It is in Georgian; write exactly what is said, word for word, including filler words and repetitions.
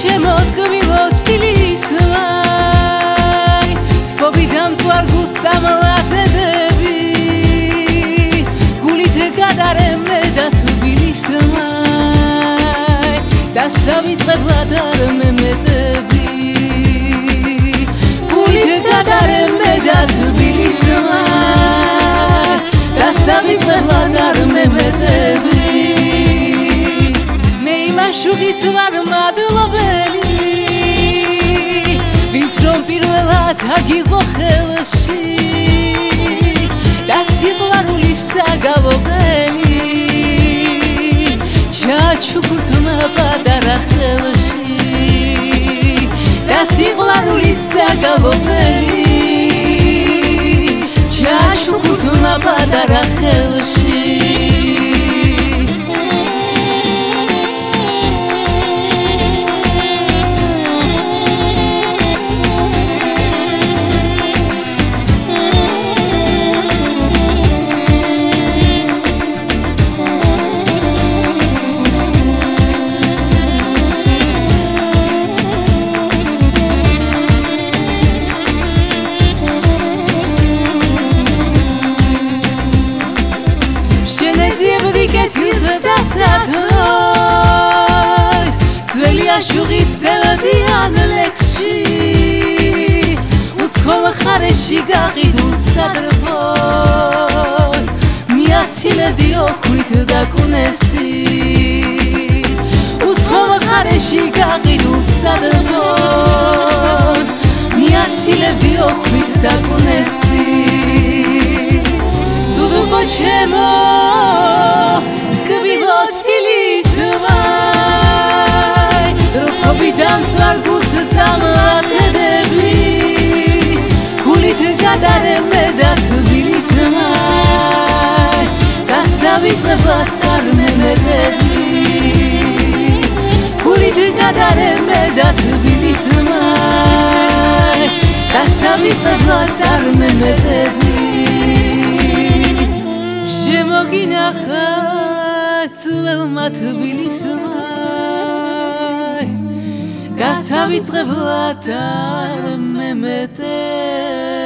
ჩემო ტკბილო თბილისმაი თბობი დამთვალ გულს წამლათედები გულით გადარე მე და თბილისმაი დასავიწყებლად არ მემეტები გულით გადარე მე და თბილისმაი დასავიწყებლად არ მემეტები მე იმაშუღის ვარ მადლობელი ვინც რომ პირველად აგიღო ხელში და სიყვარულის საგავობელი ჩაჩუქურთმა პატარა ხელში და სიყვარულის საგავობელი ჩაჩუქურთმა პატარა ხელში დასრათოს ძველი აშუღის ზელადიან ლექსში უცხო მხარეში გაყიდულ სადრბოს მიაცილებდი ოხრით და კუნესით უცხო მხარეში გაყიდულ სადრბოს მიაცილებდი ოხრით და კუნესით დუდუკო ჩემო ტკბილო თბილისმაი როხობი დამთვალ გულს წამლათედები გულით გადარე მე და თბილისმაი დასავიწყებლად არ მემეტები გულით გადარე მე და თბილისმაი დასავიწყებლად არ მემეტები შემოგინახა ძველმა თბილისმაი დასავიწყებლად არ მემეტები